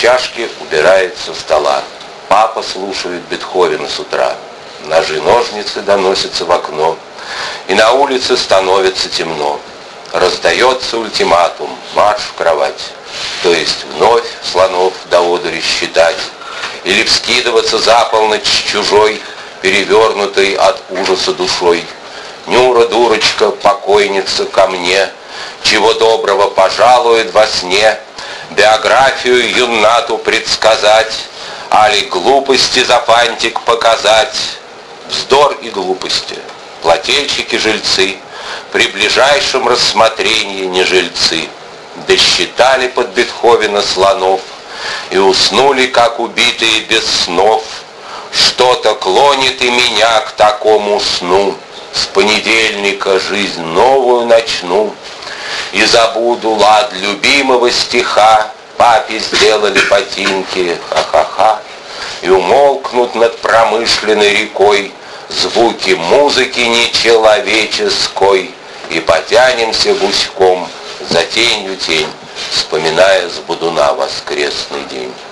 чашки убирает со стола. Папа слушает Бетховена с утра. Ножи-ножницы доносятся в окно. И на улице становится темно. Раздается ультиматум: марш в кровать. То есть вновь слонов до одури считать. Или вскидываться за полночь чужой, перевернутой от ужаса душой. Нюра, дурочка, покойница ко мне, чего доброго пожалует во сне, биографию юннату предсказать, али глупости за фантик показать. Вздор и глупости, плательщики-жильцы, при ближайшем рассмотрении не жильцы, досчитали под Бетховена слонов и уснули, как убитые без снов. Что-то клонит и меня к такому сну, с понедельника жизнь новую начну, и забуду лад любимого стиха, папе сделали ботинки, ха-ха-ха, и умолкнут над промышленной рекой звуки музыки нечеловеческой, и потянемся гуськом за тенью тень, вспоминая с Бодуна воскресный день.